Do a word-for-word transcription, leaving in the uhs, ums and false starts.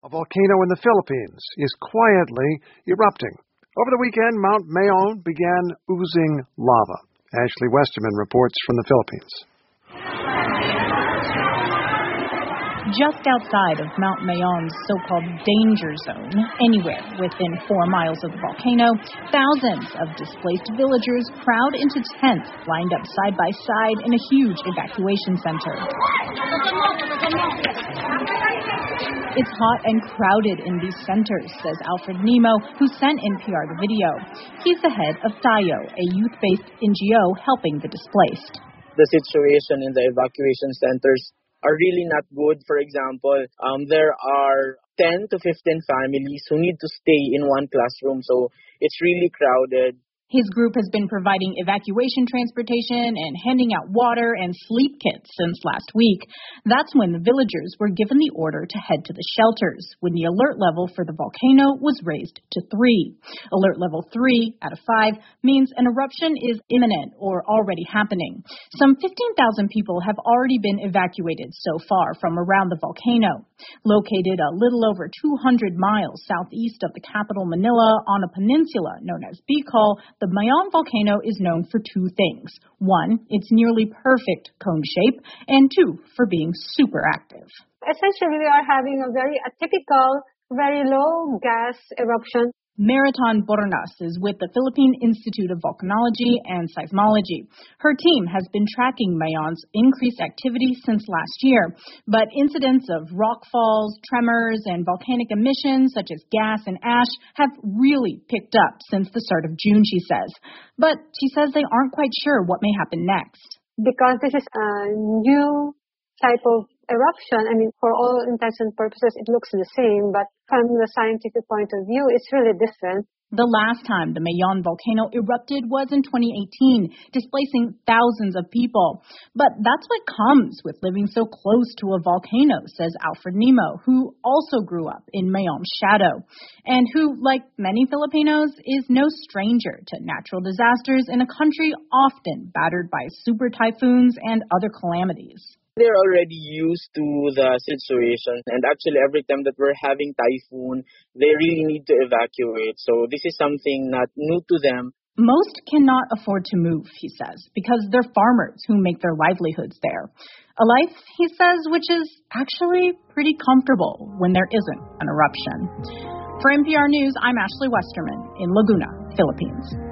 A volcano in the Philippines is quietly erupting. Over the weekend, Mount Mayon began oozing lava. Ashley Westerman reports from the Philippines. Just outside of Mount Mayon's so-called danger zone, anywhere within four miles of the volcano, thousands of displaced villagers crowd into tents lined up side by side in a huge evacuation center. It's hot and crowded in these centers, says Alfred Nemo, who sent N P R the video. He's the head of Tayo, a youth-based N G O helping the displaced. The situation in the evacuation centers are really not good. For example, um, there are ten to fifteen families who need to stay in one classroom, so it's really crowded. His group has been providing evacuation transportation and handing out water and sleep kits since last week. That's when the villagers were given the order to head to the shelters, when the alert level for the volcano was raised to three. Alert level three out of five means an eruption is imminent or already happening. Some fifteen thousand people have already been evacuated so far from around the volcano. Located a little over two hundred miles southeast of the capital Manila on a peninsula known as Bicol, the Mayon volcano is known for two things. One, its nearly perfect cone shape, and two, for being super active. Essentially, we are having a very atypical, very low gas eruption. Meriton Bornas is with the Philippine Institute of Volcanology and Seismology. Her team has been tracking Mayon's increased activity since last year, but incidents of rock falls, tremors, and volcanic emissions such as gas and ash have really picked up since the start of June, she says. But she says they aren't quite sure what may happen next. Because this is a new type of eruption, I mean, for all intents and purposes, it looks the same, but from the scientific point of view, it's really different. The last time the Mayon volcano erupted was in twenty eighteen, displacing thousands of people. But that's what comes with living so close to a volcano, says Alfred Nemo, who also grew up in Mayon's shadow, and who, like many Filipinos, is no stranger to natural disasters in a country often battered by super typhoons and other calamities. They're already used to the situation, and actually every time that we're having typhoon, they really need to evacuate. So this is something not new to them. Most cannot afford to move, he says, because they're farmers who make their livelihoods there. A life, he says, which is actually pretty comfortable when there isn't an eruption. For N P R News, I'm Ashley Westerman in Laguna, Philippines.